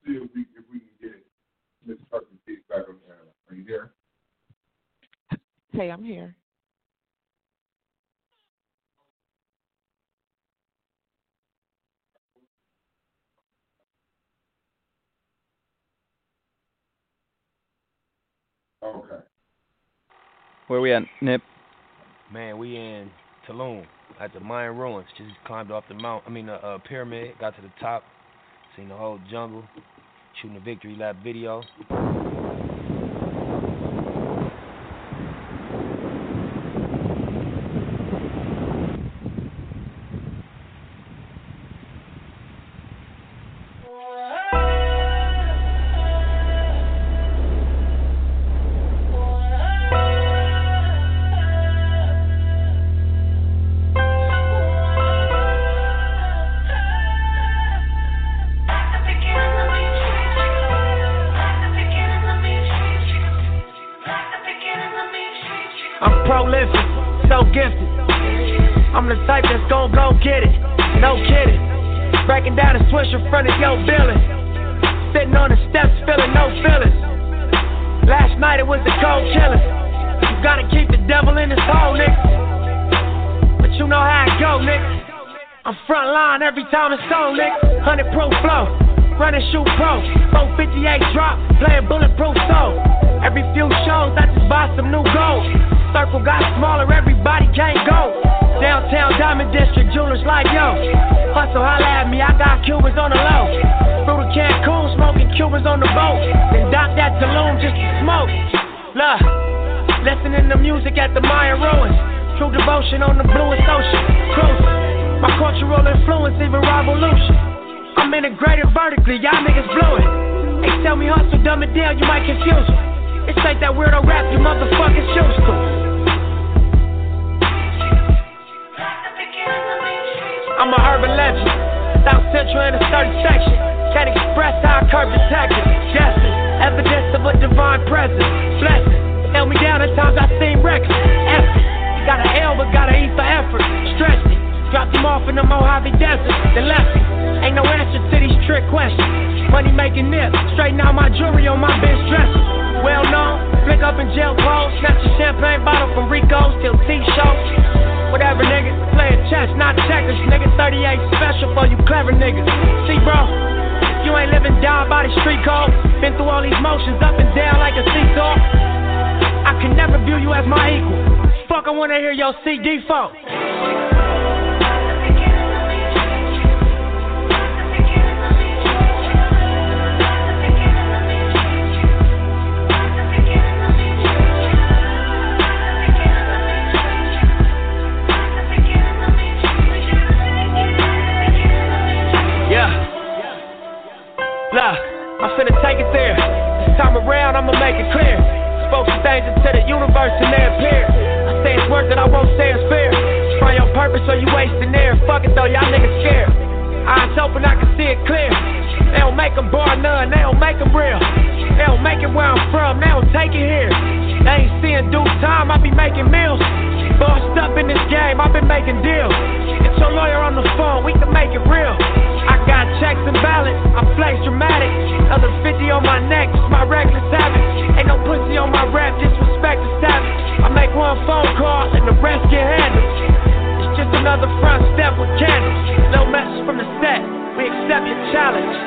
see if we can get Miss Turkey Keith back on the air. Are you there? Hey, I'm here. Okay. Where we at, Nip? Man, we in Tulum at the Mayan ruins. Just climbed off the pyramid, got to the top, seen the whole jungle, shooting a victory lap video. Every time it's on, nigga, 100 proof flow, running shoot pro, 458 drop, playing bulletproof soul. Every few shows, I just buy some new gold. Circle got smaller, everybody can't go. Downtown Diamond District, jewelers like yo. Hustle, holla at me, I got Cubans on the low. Through the Cancun, smoking Cubans on the boat. Then dock that Tulum just to smoke. Look, listening to music at the Mayan ruins. True devotion on the bluest ocean. Cruising. My cultural influence, even revolution. I'm integrated vertically, y'all niggas blew it. They tell me hustle, dumb it down, you might confuse me. This ain't that weirdo rap you motherfuckers used to. I'm a urban legend, South Central in a certain section. Can't express how I curb detective. Guessing, evidence of a divine presence. Blessing, held me down at times I seem reckless. Effort, got an L but got an E for effort. Stressed it. Dropped him off in the Mojave Desert, then left him. Ain't no answer to these trick questions. Money making nip, straighten out my jewelry on my bench dresser. Well known, flick up in jail clothes, snatch a champagne bottle from Rico's till T-shows. Whatever niggas, playing chess, not checkers. Nigga 38 special for you clever niggas. See bro, you ain't living down by the street code. Been through all these motions up and down like a seesaw. I can never view you as my equal. Fuck, I wanna hear your CD folk. I'm finna take it there. This time around, I'ma make it clear. Spoke some things into the universe and they appear. I say it's worth it, I won't say it's fair. Try on purpose or you wasting air. Fuck it though, y'all niggas scared. Eyes open, I can see it clear. They don't make them bar none, they don't make them real. They don't make it where I'm from, they don't take it here. They ain't seeing due time, I be making meals. Bossed up in this game, I've been making deals. Get your lawyer on the phone, we can make it real. I got checks and balance, I flex dramatic. Another 50 on my neck, it's my reckless habit. Ain't no pussy on my rap, disrespect is savage. I make one phone call and the rest get handled. It's just another front step with candles. No message from the set, we accept your challenge.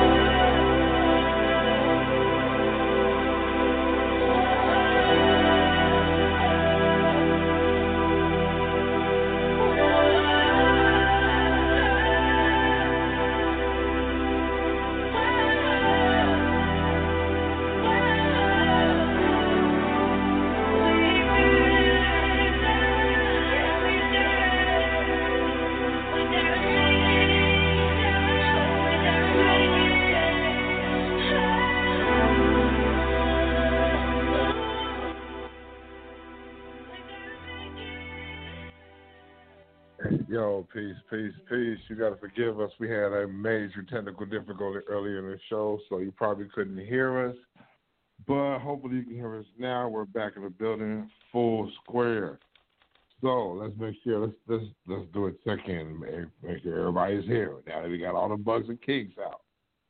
Yo, peace. You got to forgive us. We had a major technical difficulty earlier in the show, so you probably couldn't hear us. But hopefully you can hear us now. We're back in the building, full square. So let's make sure. Let's do a check-in. Make sure everybody's here. Now that we got all the bugs and kinks out.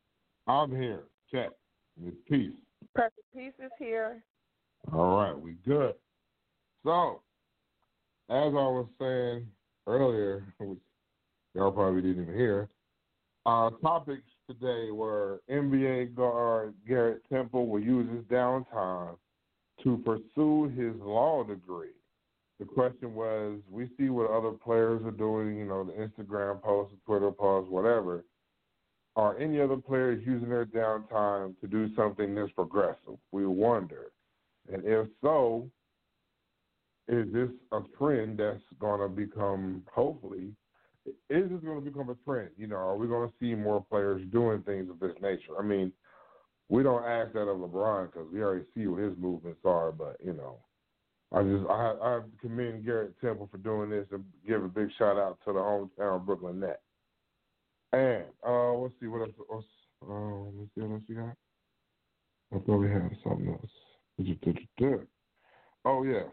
I'm here. Check. It's Peace. Perfect Peace is here. All right, we good. So, as I was saying earlier, which y'all probably didn't even hear, our topics today were NBA guard Garrett Temple will use his downtime to pursue his law degree. The question was, we see what other players are doing, the Instagram posts, the Twitter posts, whatever. Are any other players using their downtime to do something that's progressive? We wonder. And if so, is this a trend that's going to become, hopefully, is this going to become a trend? Are we going to see more players doing things of this nature? I mean, we don't ask that of LeBron because we already see what his movements are, but, I have to commend Garrett Temple for doing this and give a big shout out to the hometown Brooklyn Nets. And let's see what else. Let's see what else we got. I thought we had something else. Oh yes.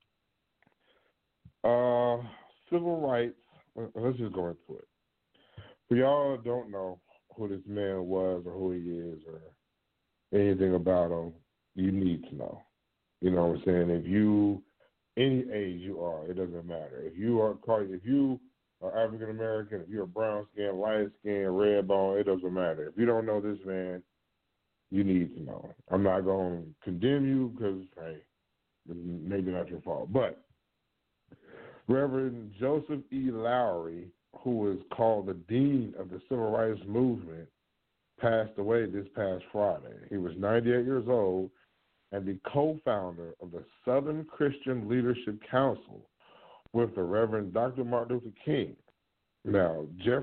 Civil rights. Let's just go into it. For y'all that don't know who this man was or who he is or anything about him, you need to know. You know what I'm saying? If you, any age you are, it doesn't matter. If you are African American, if you're brown skin, light skin, red bone, it doesn't matter. If you don't know this man, you need to know. I'm not going to condemn you because, hey, maybe not your fault. But Reverend Joseph E. Lowery, who is called the Dean of the Civil Rights Movement, passed away this past Friday. He was 98 years old and the co-founder of the Southern Christian Leadership Council with the Reverend Dr. Martin Luther King. Now,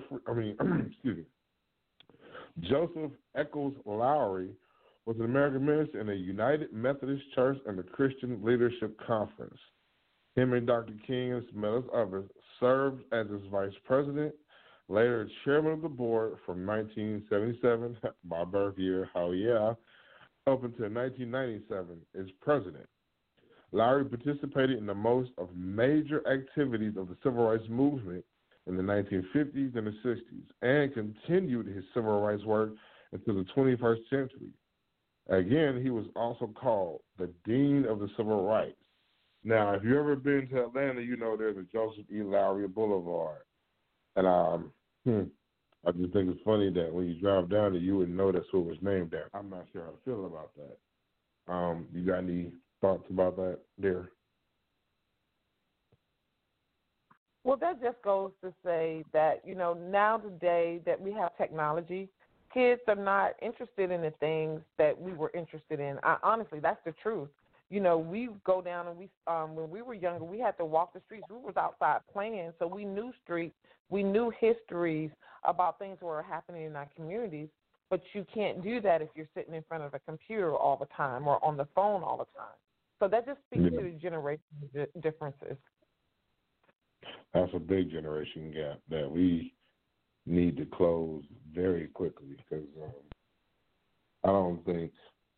Joseph Eccles Lowery was an American minister in the United Methodist Church and the Christian Leadership Conference. Him and Dr. King and some others served as his vice president, later chairman of the board from 1977, my birth year, hell yeah, up until 1997 as president. Lowery participated in the most of major activities of the civil rights movement in the 1950s and the 60s and continued his civil rights work until the 21st century. Again, he was also called the Dean of the Civil Rights. Now, if you've ever been to Atlanta, you know there's a Joseph E. Lowery Boulevard. And I just think it's funny that when you drive down there, you wouldn't know that's what it was named after. I'm not sure how to feel about that. You got any thoughts about that there? Well, that just goes to say that, now today that we have technology, kids are not interested in the things that we were interested in. Honestly, that's the truth. We go down and when we were younger, we had to walk the streets. We was outside playing, so we knew streets. We knew histories about things that were happening in our communities, but you can't do that if you're sitting in front of a computer all the time or on the phone all the time. So that just speaks to the generation differences. That's a big generation gap that we need to close very quickly because I don't think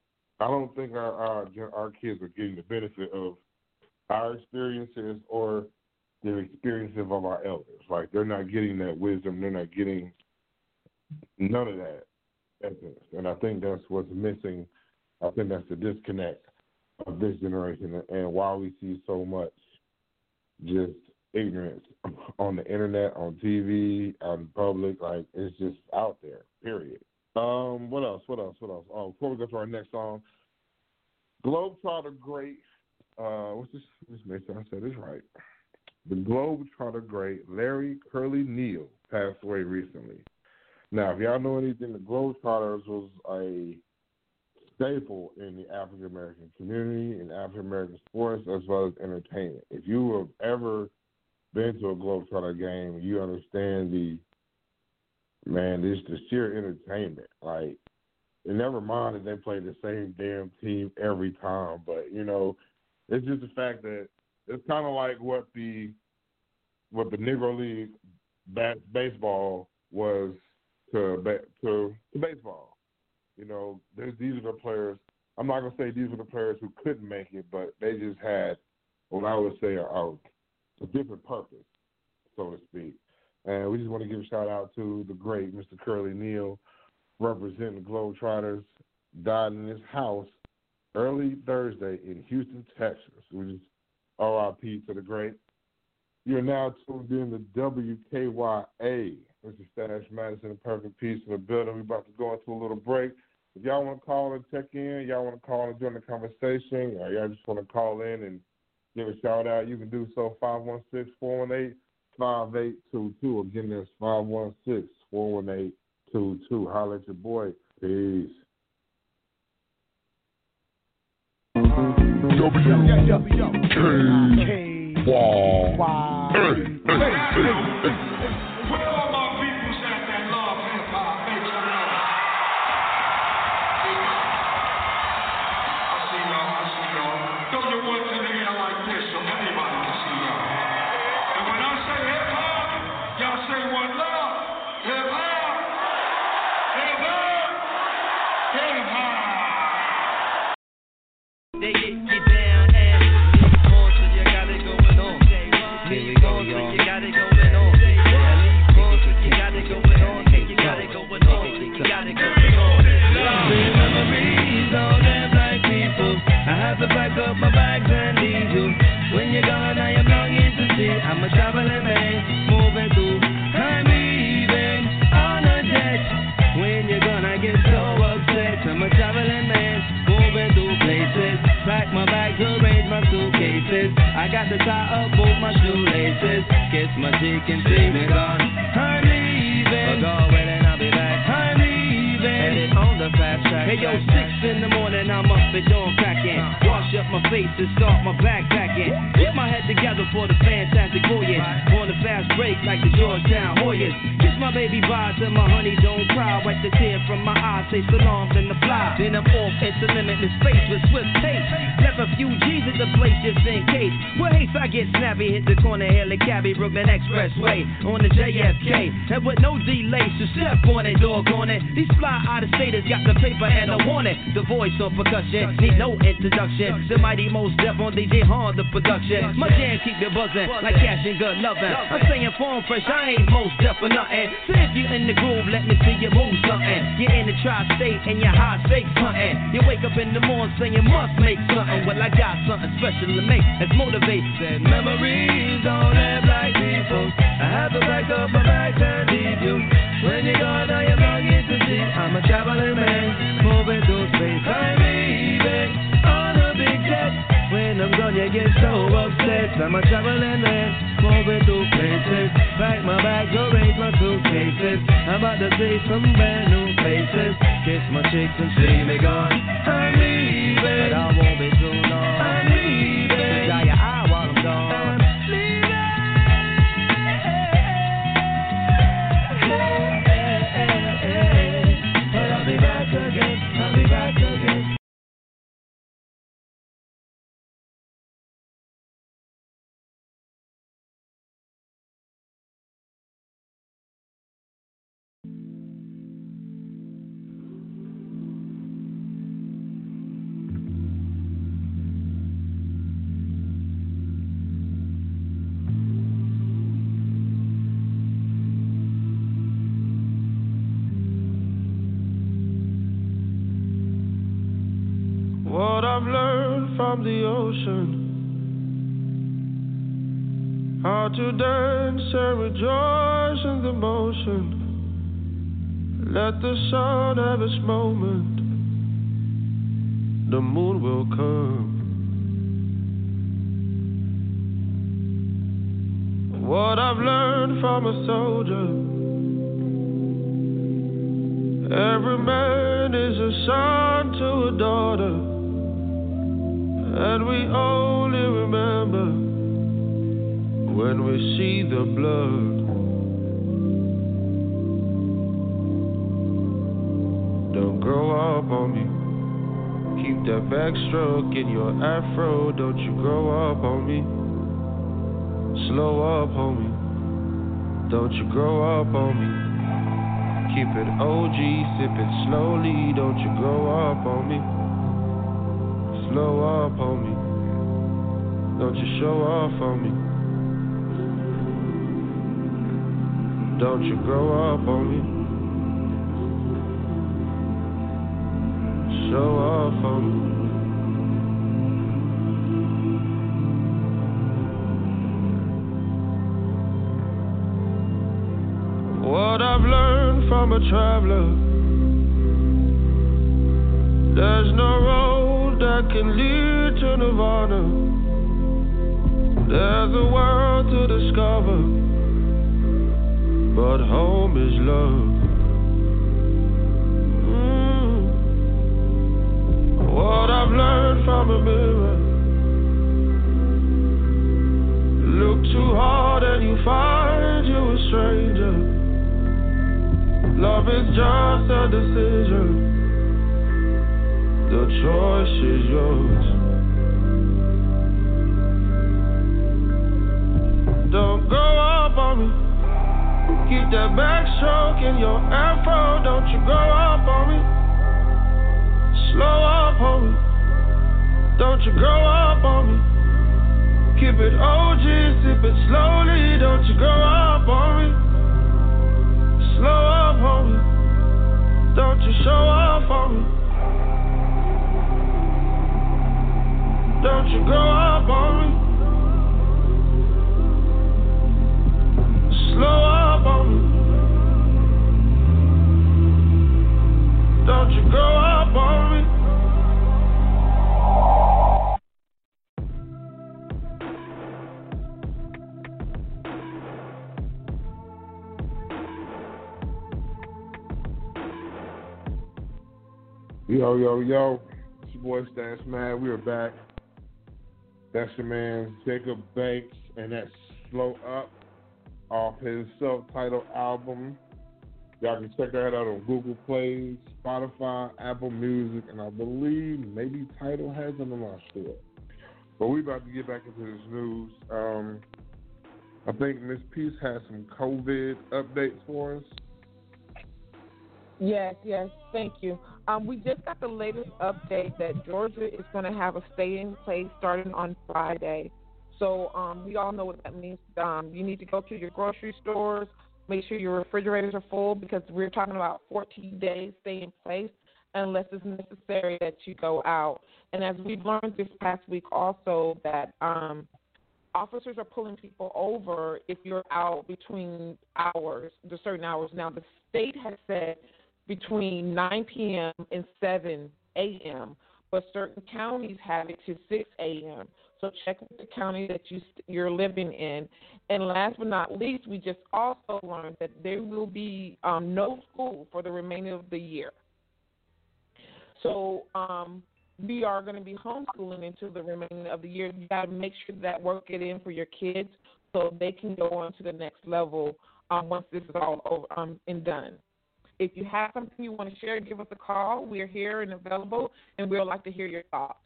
our kids are getting the benefit of our experiences or the experiences of our elders. Like, they're not getting that wisdom. They're not getting none of that essence. And I think that's what's missing. I think that's the disconnect of this generation and why we see so much just ignorance on the internet, on TV, out in public. Like, it's just out there, period. What else? Oh, before we go to our next song, Globetrotter great. What's this? Just make sure I said this right. The Globetrotter great Larry Curly Neal passed away recently. Now, if y'all know anything, the Globetrotters was a staple in the African American community, in African American sports, as well as entertainment. If you have ever been to a Globetrotter game, you understand the sheer entertainment. Like, and never mind that they play the same damn team every time, but it's just the fact that it's kind of like what the Negro League baseball was to baseball. These are the players. I'm not gonna say these were the players who couldn't make it, but they just had what I would say a different purpose, so to speak. And we just want to give a shout out to the great Mr. Curly Neal, representing the Globetrotters, died in his house early Thursday in Houston, Texas, which is R.I.P. to the great. You're now tuned in to WKYA. This is Stash Madison, Perfect Peace in the building. We're about to go into a little break. If y'all want to call and check in, y'all want to call and join the conversation, or y'all just want to call in and give a shout out, you can do so. 516-418-5822. Again, that's 516-418-5822. Holla at your boy. Peace. They get you down and leave on, so you got it going on. Leave on, so you got it going on. Leave on, so you got it going on. You got it going on. You got it going on. Lovely memories, all them black people. I have to pack up my bags and leave you. When you're gone, I am longing to see. I'm a traveling man, moving through. I'm leaving on a jet. When you're gone, I get so upset. I'm a traveling man, moving through places. Pack my bags, arrange my suitcases. I got to tie up both my shoelaces. Kiss my cheek and see me gone. I'm leaving. But go well and I'll be back. I'm leaving. Headed on the fast track. Hey yo, 6 in the morning, I'm up and dawn cracking. Wash up my face and start my backpacking. Get my head together for the fantastic voyage. On the fast break like the Georgetown Hoyas. Kiss my baby bye till my honey don't cry. Wipe the tear from my eyes, say salam then the fly. Then I'm off into limitless space with swift pace. Left a few G's at the place just in case. Well, haste I get snappy, hit the corner, hail a cabbie, Brooklyn Expressway on the JFK. And with no delay, so step on it, dog on it. These fly out-of-staters got the paper and the warning. The voice on percussion, need no introduction. The mighty Mos Def on DJ Hard, the production. My jam keep it buzzing, like cash and good loving. I'm saying form fresh, I ain't Mos Def for nothing. So if you in the groove, let me see you move something. You're in the tri-state and you're high stakes hunting. You wake up in the morning saying you must make something. Well, I got something special to make. Let's motivate. Said memories don't live like people. I have to pack up my bags and leave you. When you're gone, I am longing to see. I'm a traveling man, moving through space. I'm leaving on a big jet. When I'm gone, you get so upset. I'm a traveling man, moving through places. Pack my bags, arrange my suitcases. I'm about to see some brand new faces. Kiss my cheeks and see me gone. I'm leaving, but I won't be too long. I'm leaving, dry your eye while I'm gone. I'm leaving, but I'll be back again. I'll be back again. What I've learned from the ocean, how to dance and rejoice in the motion. Let the sun have its moment, the moon will come. What I've learned from a soldier, every man is a son to a daughter. And we only remember when we see the blood. Don't grow up on me. Keep that backstroke in your afro. Don't you grow up on me. Slow up, homie. Don't you grow up on me. Keep it OG, sip it slowly. Don't you grow up on me. Slow up, homie. Don't you show off on me. Don't you grow up on me. show off on me. What I've learned from a traveler, there's no road that can lead to Nirvana. There's a world to discover, but home is love. What I've learned from a mirror, look too hard and you find you a stranger. Love is just a decision, the choice is yours. Don't grow up on me, keep that backstroke in your afro. Don't you grow up on me, slow up, homie. Don't you grow up on me. Keep it OG, sip it slowly. Don't you grow up on me. Slow up, homie. Don't you show up on me. Don't you grow up on me. Slow up on me. Don't you grow up on me. Yo, yo, yo. It's your boy Stats Man. We are back. That's your man Jacob Banks, and that's Slow Up off his self-titled album. Y'all can check that out on Google Play, Spotify, Apple Music, and I believe maybe Tidal has it. I'm not sure. But we about to get back into this news. I think Miss Peace has some COVID updates for us. Yes, thank you. We just got the latest update that Georgia is going to have a stay-in-place starting on Friday. So we all know what that means. You need to go to your grocery stores, make sure your refrigerators are full, because we're talking about 14 days stay in place unless it's necessary that you go out. And as we've learned this past week also that officers are pulling people over if you're out between hours, the certain hours. Now, the state has said between 9 p.m. and 7 a.m., but certain counties have it to 6 a.m. So check with the county that you're living in. And last but not least, we just also learned that there will be no school for the remainder of the year. So we are going to be homeschooling until the remainder of the year. You got to make sure that work it in for your kids so they can go on to the next level once this is all over and done. If you have something you want to share, give us a call. We're here and available, and we'd like to hear your thoughts.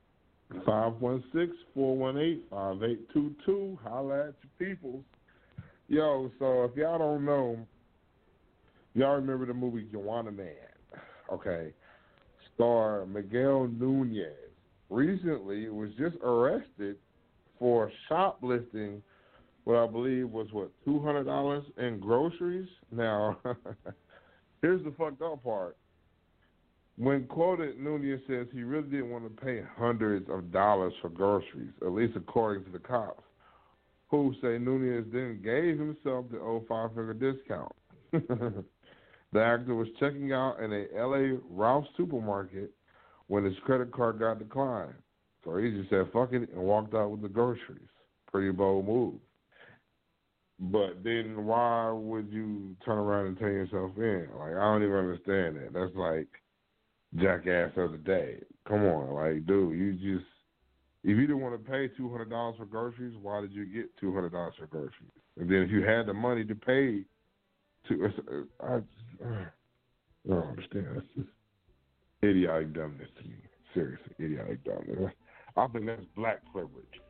516-418-5822. Holla at your people. Yo, so if y'all don't know, y'all remember the movie Juwanna Mann, okay? Star Miguel Nunez recently was just arrested for shoplifting what I believe was, $200 in groceries? Now, here's the fucked up part. When quoted, Nunez says he really didn't want to pay hundreds of dollars for groceries, at least according to the cops, who say Nunez then gave himself the old 5-figure discount. The actor was checking out in a L.A. Ralph's supermarket when his credit card got declined. So he just said, fuck it, and walked out with the groceries. Pretty bold move. But then why would you turn around and turn yourself in? Like, I don't even understand that. That's like jackass of the day. Come on, like, dude, if you didn't want to pay $200 for groceries, why did you get $200 for groceries? And then if you had the money to pay, I don't understand. That's just idiotic dumbness to me. Seriously, idiotic dumbness. I think that's black privilege.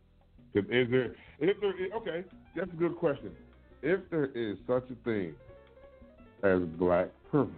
Okay, that's a good question. If there is such a thing as black privilege,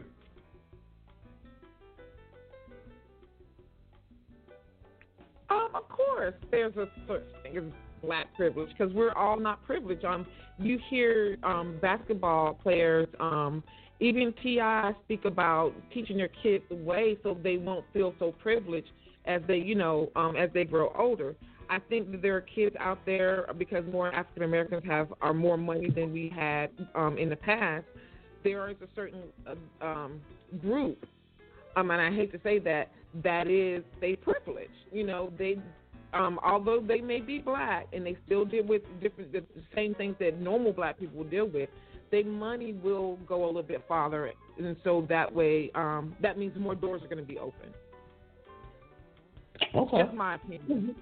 of course, there's a such thing as black privilege because we're all not privileged. You hear basketball players Even T.I. speak about teaching your kids the way so they won't feel so privileged as they, as they grow older. I think that there are kids out there, because more African Americans are more money than we had in the past. There is a certain group, and I hate to say that is they privileged. They although they may be black and they still deal with the same things that normal black people will deal with, their money will go a little bit farther, and so that way, that means more doors are going to be open. Okay. That's my opinion.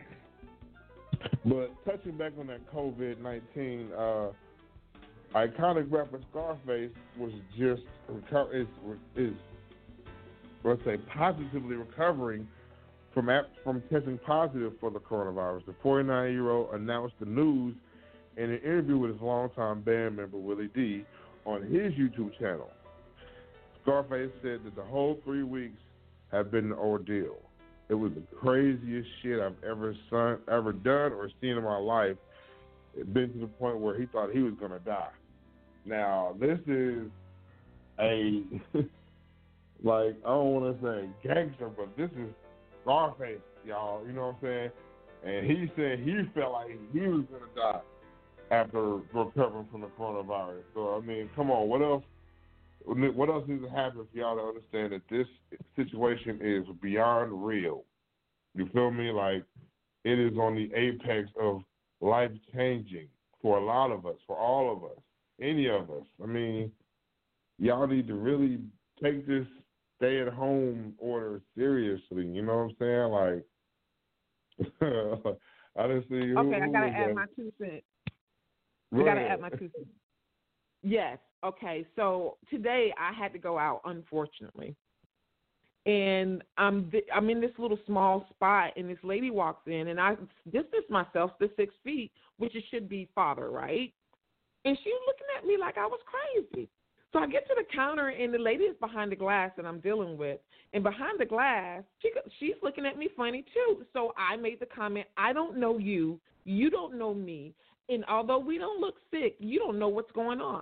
But touching back on that COVID-19, iconic rapper Scarface was just is let's say positively recovering from testing positive for the coronavirus. The 49-year-old announced the news in an interview with his longtime band member Willie D on his YouTube channel. Scarface said that the whole 3 weeks have been an ordeal. It was the craziest shit I've ever done or seen in my life. It's been to the point where he thought he was going to die. Now, this is a, I don't want to say gangster, but this is Scarface, y'all. You know what I'm saying? And he said he felt like he was going to die after recovering from the coronavirus. So, I mean, come on, what else needs to happen for y'all to understand that this situation is beyond real? You feel me? Like, it is on the apex of life-changing for a lot of us, for all of us, any of us. I mean, y'all need to really take this stay-at-home order seriously. You know what I'm saying? Like, I didn't see. Okay, I got to add my 2 cents. I got to add my 2 cents. Yes. Okay, so today I had to go out, unfortunately. And I'm in this little small spot, and this lady walks in, and I distance myself to 6 feet, which it should be farther, right? And she's looking at me like I was crazy. So I get to the counter, and the lady is behind the glass that I'm dealing with. And behind the glass, she's looking at me funny, too. So I made the comment, I don't know you. You don't know me. And although we don't look sick, you don't know what's going on.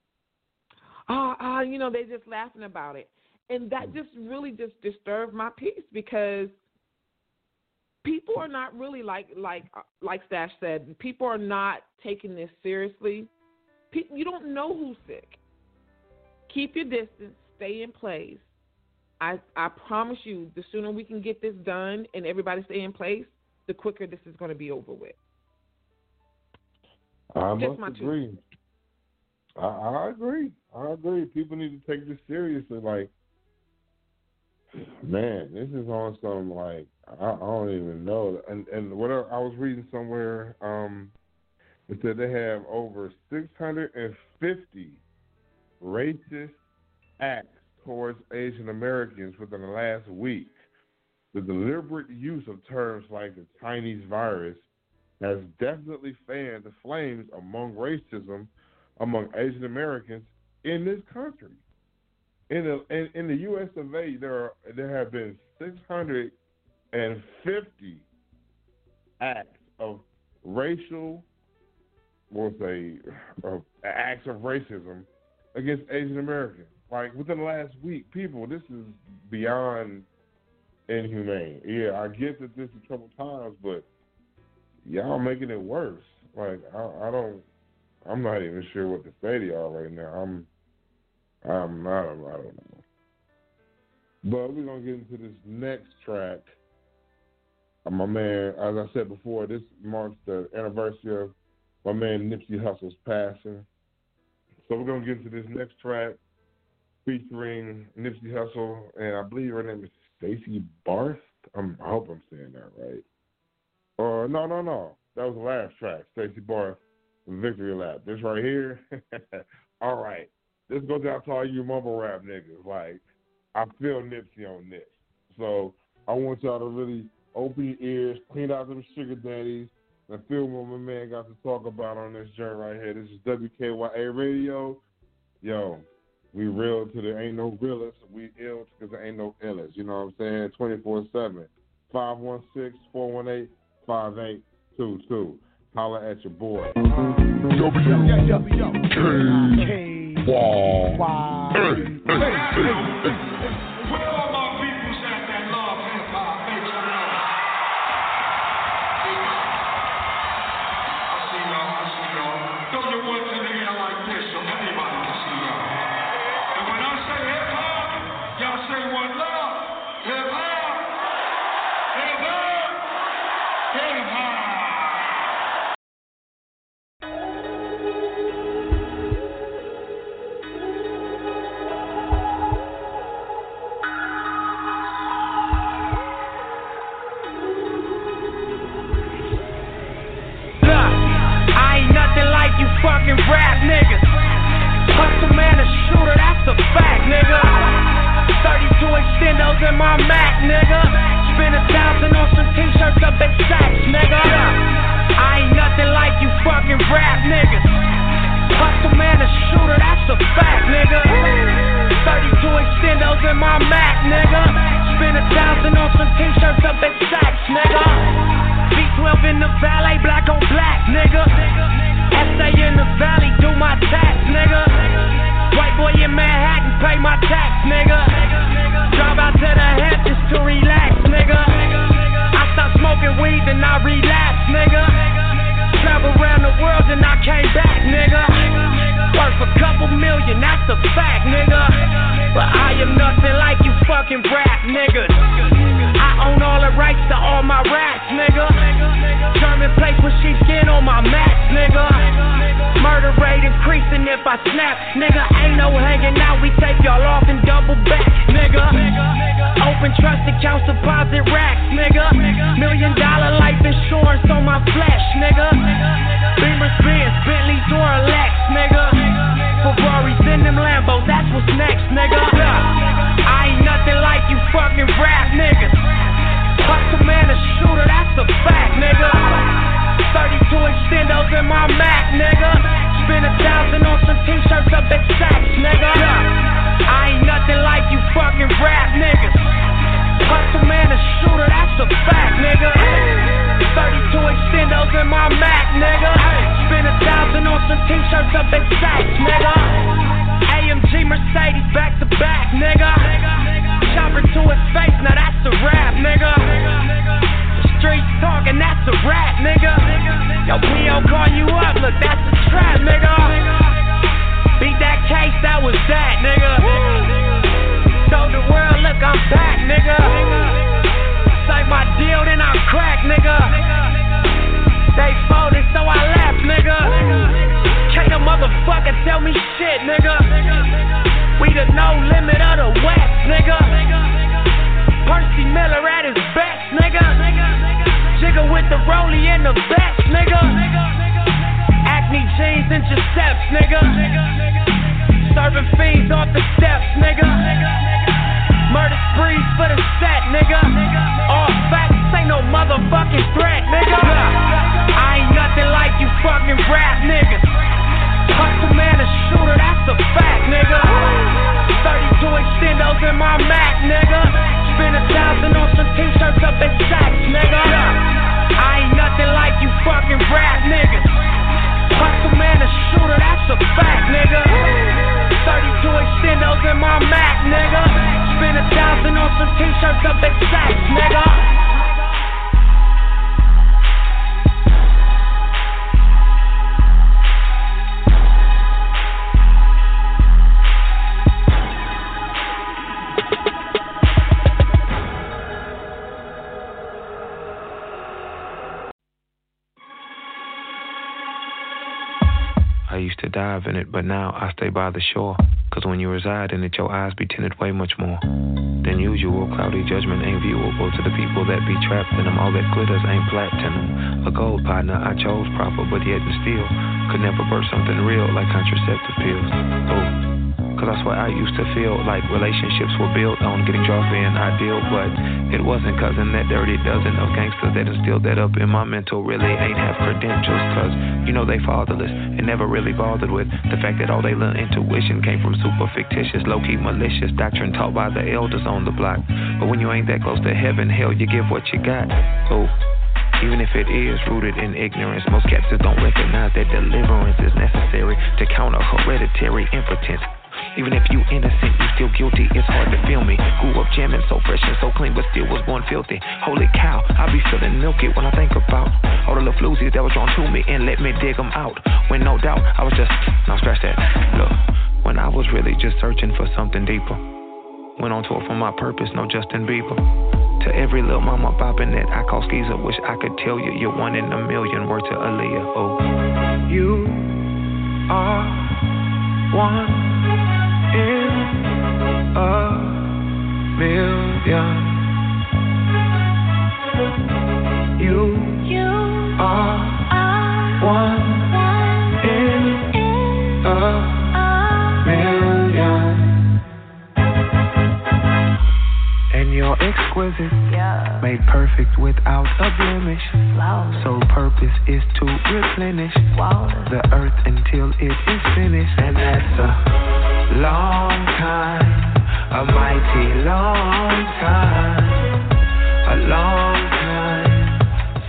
They're just laughing about it. And that just really just disturbed my peace, because people are not really, like Stash said, people are not taking this seriously. You don't know who's sick. Keep your distance. Stay in place. I promise you, the sooner we can get this done and everybody stay in place, the quicker this is going to be over with. I must agree. I agree. People need to take this seriously. Like, man, this is on some, like, I don't even know. And what I was reading somewhere, it said they have over 650 racist acts towards Asian Americans within the last week. The deliberate use of terms like the Chinese virus has definitely fanned the flames among racism among Asian Americans in this country. In the U.S. of A., there have been 650 acts of racial, acts of racism against Asian Americans. Like, within the last week, people, this is beyond inhumane. Yeah, I get that this is troubled times, but y'all making it worse. Like, I'm not even sure what to say to y'all right now. I don't know. But we're going to get into this next track. My man, as I said before, this marks the anniversary of my man Nipsey Hussle's passing. So we're going to get into this next track featuring Nipsey Hussle, and I believe her name is Stacey Barth. I hope I'm saying that right. No. That was the last track, Stacey Barth, Victory Lap. This right here, all right. This goes out to all you mumble rap niggas. Like, I feel Nipsey on this. So I want y'all to really open your ears, clean out them sugar daddies, and feel what my man got to talk about on this joint right here. This is WKYA Radio. Yo, we real till there ain't no realest. We ill because there ain't no illest. You know what I'm saying? 24/7. 516-418-5822. Holla at your boy. Wow. Fucking rap niggas. Hustle man, a shooter, that's a fact, nigga. 32 extendos in my Mac, nigga. Spend 1,000 on some t-shirts up at Saks, nigga. I ain't nothing like you fucking rap niggas. Hustle man, a shooter, that's a fact, nigga. 32 extendos in my Mac, nigga. Spend 1,000 on some t-shirts up at Saks, nigga. B12 in the valet, black on black, nigga. SA in the valley, do my tax, nigga. White boy in Manhattan, pay my tax, nigga. Drive out to the Hamptons to relax, nigga. I stopped smoking weed and I relapsed, nigga. Travel around the world and I came back, nigga. Worth a couple million, that's a fact, nigga. But I am nothing like you fucking rap niggas. I own all the rights to all my raps, nigga. German plates with sheepskin on my mats, nigga. Murder rate increasing if I snap, nigga. Ain't no hanging out, we take y'all off and double back, nigga. Open trust accounts, deposit racks, nigga. $1 million life insurance on my flesh, nigga. Beamers, Benz, Bentleys, or a Lex, nigga. Ferraris in them Lambos, that's what's next, nigga. I ain't nothing like you fucking rap niggas. Hustle man, a shooter, that's a fact, nigga. 32 extendos in my Mac, nigga. Spend 1,000 on some t-shirts up at Saks, nigga. I ain't nothing like you fucking rap niggas. Hustle man, a shooter, that's a fact, nigga. 32 extendos in my Mac, nigga. Spend 1,000 on some t-shirts up at Saks, nigga. AMG Mercedes back to back, nigga. Chopper to his face, now that's a rap, nigga. The streets talking, that's a rap, nigga. Yo, P.O. call you up, look, that's a trap, nigga. Beat that case, that was that, nigga. Told the world, look, I'm back, nigga. Say my deal, then I crack, nigga. They folded, so I left, nigga. Can't a motherfucker tell me shit, nigga. We the no limit of the West, nigga. Percy Miller at his best, nigga. Jigga with the rollie and the best, nigga. Acne jeans and Giuseppe's, nigga. Serving fiends off the steps, nigga. Murder sprees for the set, nigga. All facts ain't no motherfucking threat, nigga. I ain't nothing like you fucking rap niggas. Hustle man, a shooter, that's a fact, nigga. 32 extendos in my Mac, nigga. Spend 1,000 on some t-shirts up at Saks, nigga. I ain't nothing like you fucking rap niggas. Hustle man, a shooter, that's a fact, nigga. 32 extendos in my Mac, nigga. Spend 1,000 on some t-shirts up at Saks, nigga. I used to dive in it, but now I stay by the shore. Cause when you reside in it, your eyes be tinted way much more than usual. Cloudy judgment ain't viewable to the people that be trapped in them. All that glitters ain't platinum. A gold partner I chose proper, but yet and still could never birth something real like contraceptive pills. Oh, cause that's what I used to feel like relationships were built on getting dropped in ideal, but it wasn't. Cause in that dirty dozen of gangsters that instilled that up in my mental really ain't have credentials. Cause you know they fatherless and never really bothered with the fact that all they little intuition came from super fictitious, low-key malicious doctrine taught by the elders on the block. But when you ain't that close to heaven, hell, you give what you got. Oh, even if it is rooted in ignorance. Most captives don't recognize that deliverance is necessary to counter hereditary impotence. Even if you innocent, you still guilty. It's hard to feel me. Grew up jamming so fresh and so clean, but still was born filthy. Holy cow, I be feeling milky when I think about all the little floozies that was drawn to me and let me dig them out. When no doubt, I was just, now scratch that. Look, when I was really just searching for something deeper. Went on tour for my purpose, no Justin Bieber. To every little mama bopping that I call skeezer, wish I could tell you you're one in a million. Word to Aaliyah. Oh, you are one in a million. You are one in a million. And you're exquisite, made perfect without a blemish. So purpose is to replenish the earth until it is finished. And that's a long time, a mighty long time, a long time,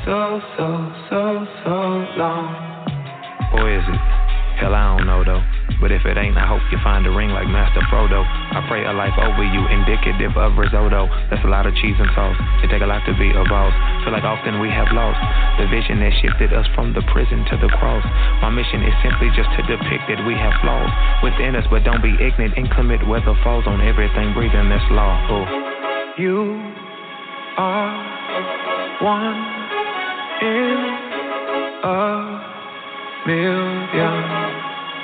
so long. Or is it? Hell, I don't know though. But if it ain't, I hope you find a ring like Master Frodo. I pray a life over you, indicative of risotto. That's a lot of cheese and sauce. It take a lot to be a boss. Feel like often we have lost the vision that shifted us from the prison to the cross. My mission is simply just to depict that we have flaws within us, but don't be ignorant. Inclement weather falls on everything breathing. That's law. Oh. You are one in a million.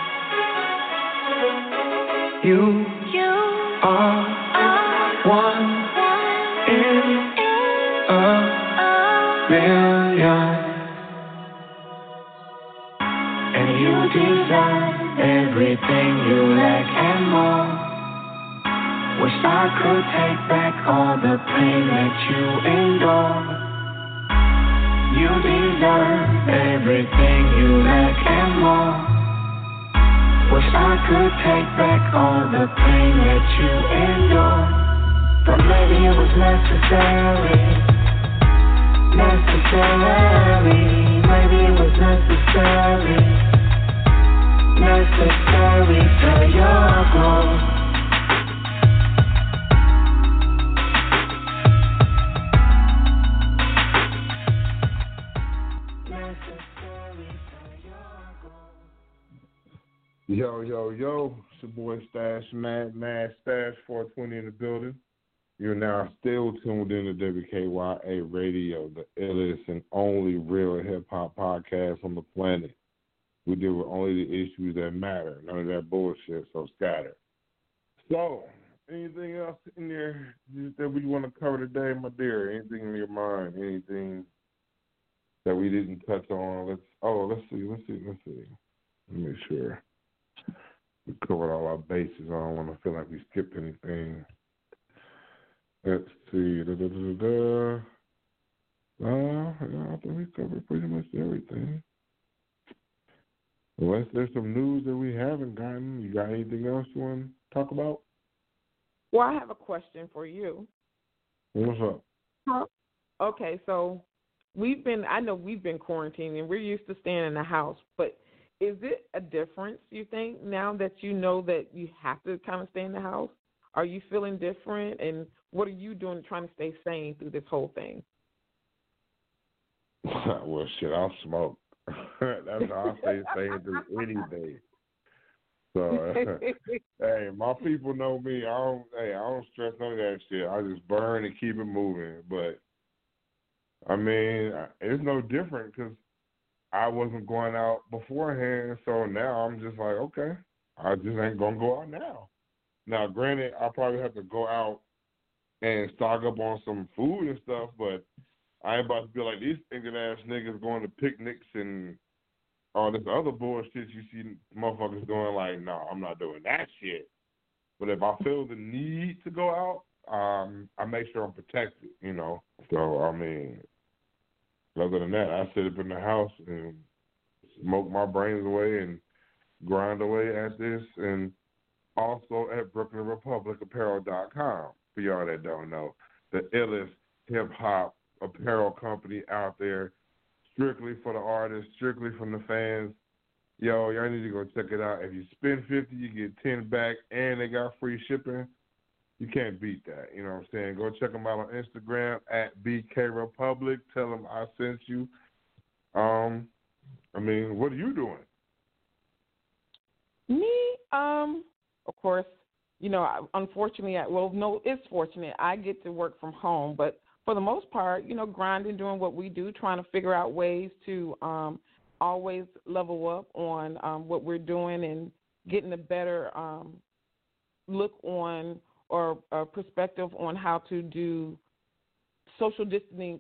You are one in a million. And you deserve everything you lack and more. Wish I could take back all the pain that you endure. You deserve everything you lack and more. Wish I could take back all the pain that you endure. But maybe it was necessary. Maybe it was necessary. Necessary for your growth. Yo, it's your boy Stash Mad Stash 420 in the building. You're now still tuned in to WKYA Radio, the illest and only real hip-hop podcast on the planet. We deal with only the issues that matter, none of that bullshit, so scatter. So, anything else in there that we want to cover today, my dear? Anything in your mind? Anything that we didn't touch on? Let's see. Let me make sure. We covered all our bases. I don't want to feel like we skipped anything. Let's see. I think we covered pretty much everything. Unless there's some news that we haven't gotten. You got anything else you want to talk about? Well, I have a question for you. What's up? Okay, so I know we've been quarantined and we're used to staying in the house, but is it a difference, you think, now that you know that you have to kind of stay in the house? Are you feeling different? And what are you doing trying to stay sane through this whole thing? Well, shit, I'll smoke. That's how I stay sane through anything. So, hey, my people know me. I don't stress none of that shit. I just burn and keep it moving. But, I mean, it's no different because I wasn't going out beforehand, so now I'm just like, okay, I just ain't going to go out now. Now, granted, I'll probably have to go out and stock up on some food and stuff, but I ain't about to be like these ignorant-ass niggas going to picnics and all this other bullshit you see motherfuckers doing. Like, no, I'm not doing that shit. But if I feel the need to go out, I make sure I'm protected, you know. So, I mean, other than that, I sit up in the house and smoke my brains away and grind away at this. And also at BrooklynRepublicApparel.com, for y'all that don't know, the illest hip-hop apparel company out there. strictly for the artists, strictly from the fans. Yo, y'all need to go check it out. If you spend 50, you get 10 back, and they got free shipping. You can't beat that. You know what I'm saying? Go check them out on Instagram at BK Republic. Tell them I sent you. What are you doing? Me, of course, unfortunately, it's fortunate. I get to work from home, but for the most part, grinding, doing what we do, trying to figure out ways to always level up on what we're doing and getting a better look on or perspective on how to do social distancing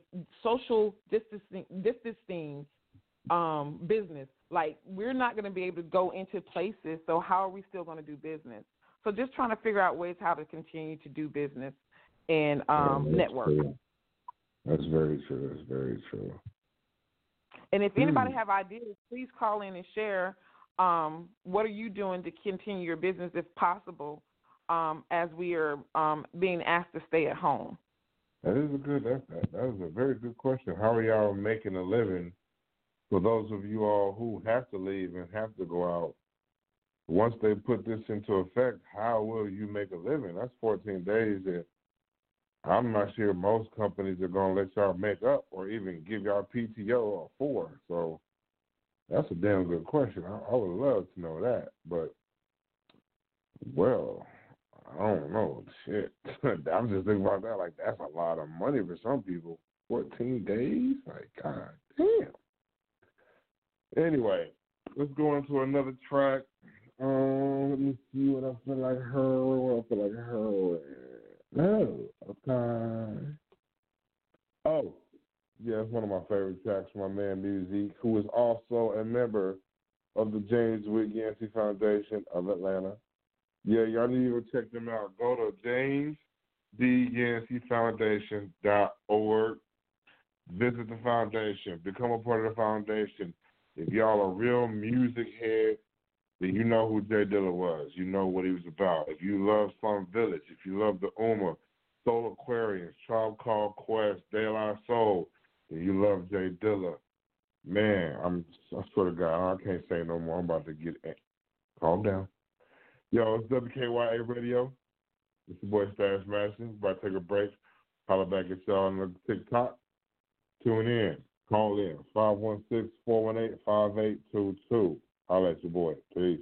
business. Like, we're not going to be able to go into places, so how are we still going to do business? So just trying to figure out ways how to continue to do business and network. True. That's very true. That's very true. And if anybody have ideas, please call in and share what are you doing to continue your business if possible as we are being asked to stay at home. That is a very good question. How are y'all making a living for those of you all who have to leave and have to go out? Once they put this into effect, how will you make a living? That's 14 days that I'm not sure most companies are going to let y'all make up or even give y'all PTO for. So that's a damn good question. I would love to know that. But, well, I don't know. Shit. I'm just thinking about that. Like, that's a lot of money for some people. 14 days? Like, God damn. Anyway, let's go into another track. Let me see what I feel like her. No. Okay. Oh, yeah, it's one of my favorite tracks from my man Musique, who is also a member of the James Wick Yancey Foundation of Atlanta. Yeah, y'all need to check them out. Go to jamesdyanceyfoundation.org. Visit the foundation. Become a part of the foundation. If y'all are real music head, then you know who Jay Dilla was. You know what he was about. If you love Slum Village, if you love the Uma, Soul Aquarius, Tribe Called Quest, De La Soul, then you love Jay Dilla. Man, I swear to God, I can't say no more. I'm about to get calm down. Yo, it's WKYA Radio. It's your boy Stash Madison. About to take a break. Holler back at y'all on the TikTok. Tune in. Call in. 516-418-5822. Holler at your boy. Peace.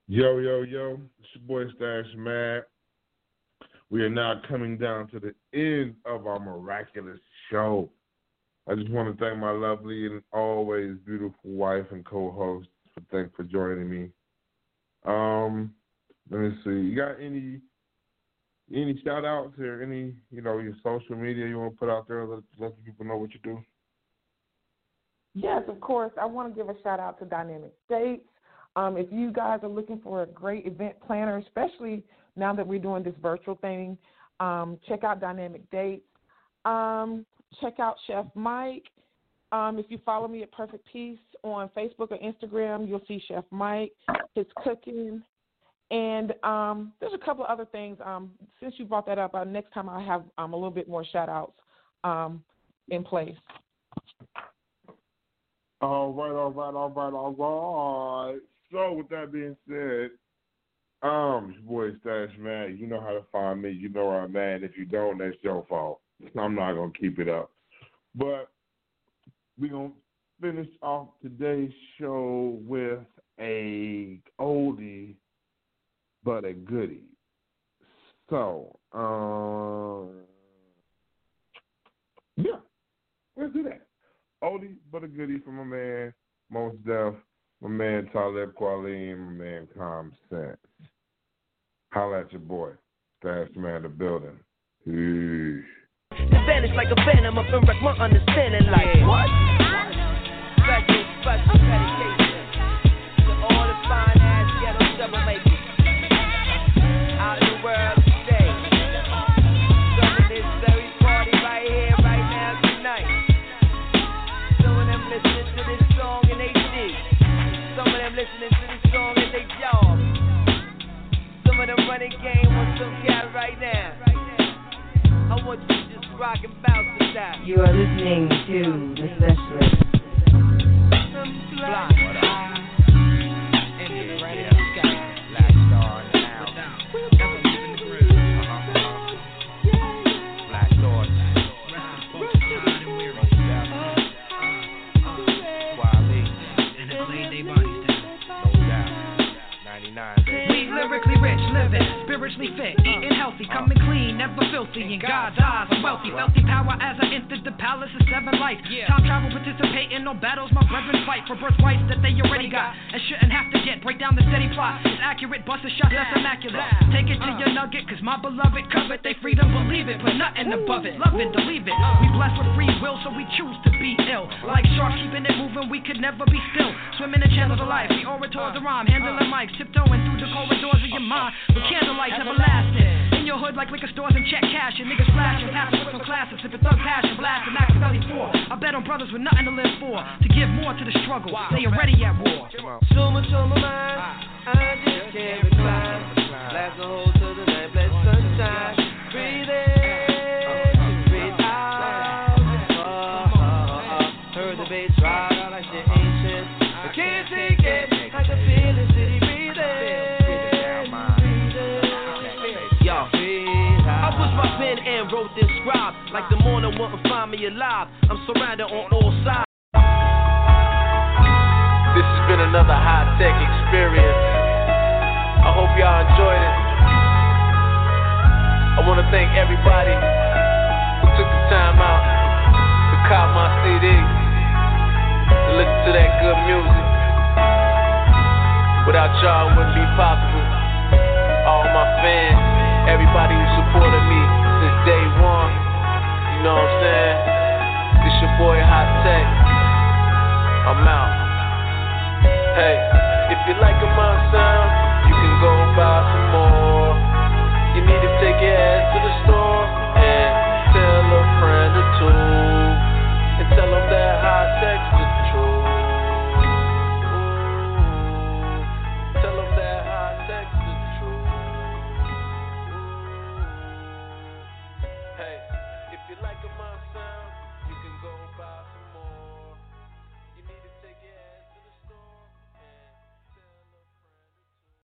Yo, yo, yo. It's your boy Stash Mad. We are now coming down to the end of our miraculous show. I just want to thank my lovely and always beautiful wife and co-host for joining me. Let me see. You got any shout outs or any, your social media you want to put out there, let the people know what you do? Yes, of course. I want to give a shout out to Dynamic Dates. If you guys are looking for a great event planner, especially now that we're doing this virtual thing, check out Dynamic Dates. Check out Chef Mike. If you follow me at Perfect Peace on Facebook or Instagram, you'll see Chef Mike, his cooking. And there's a couple of other things. Since you brought that up, next time I'll have a little bit more shout-outs in place. All right. So with that being said, your boy Stash Man, you know how to find me. You know where I'm at. If you don't, that's your fault. I'm not going to keep it up. But we're going to finish off today's show with a oldie but a goodie. So, yeah, let's do that. Oldie but a goodie from my man Mos Def, my man Talib Kweli, and my man Common Sense. Holla at your boy, Stash Man the building. Peace. Vanish like a phantom, up and wreck my understanding. Like what? Special dedication to all the fine ass ghetto double makers out in the world today. Serving this very party right here, right now, tonight. Some of them listening to this song in HD. Some of them listening to this song in their job. Some of them running game on some cat right now. I want you to just rock and bounce to that. You are listening to The Specialist. Fly. Lyrically rich, living, spiritually fit, eating healthy, coming clean, never filthy. In God's eyes, I'm wealthy, wealthy power as I entered the palace of 7 life. Time travel, participating, no battles, my brethren fight for birthrights that they already got and shouldn't have to get. Break down the steady plot, it's accurate, bust a shot that's immaculate. Take it to your nugget, cause my beloved covet they freedom, believe it, but nothing above it. Love it, believe it. We blessed with free will, so we choose to be ill. Like sharks keeping it moving, we could never be still. Swimming in channels of life, the orators of rhyme, handling mics, tiptoeing through the corridors of your mind. But candlelights everlasting. In your hood like liquor stores and check cash. And niggas flashing, passing with no classes. If it's thug passion, blasting, Machiavelli 4. I bet on brothers with nothing to live for. To give more to the struggle. They already at war. So much on my mind, I just can't recline. Blast a hole to the night, bless sunshine. Breathe in, breathe out. Heard the bass ride like shit ancient. I can't take it, I can feel the city breathing. I pushed my pen and wrote this scribe. Like the morning wouldn't find me alive. I'm surrounded on all sides. This has been another high-tech experience. I hope y'all enjoyed it. I want to thank everybody who took the time out to cop my CD, to listen to that good music. Without y'all, it wouldn't be possible.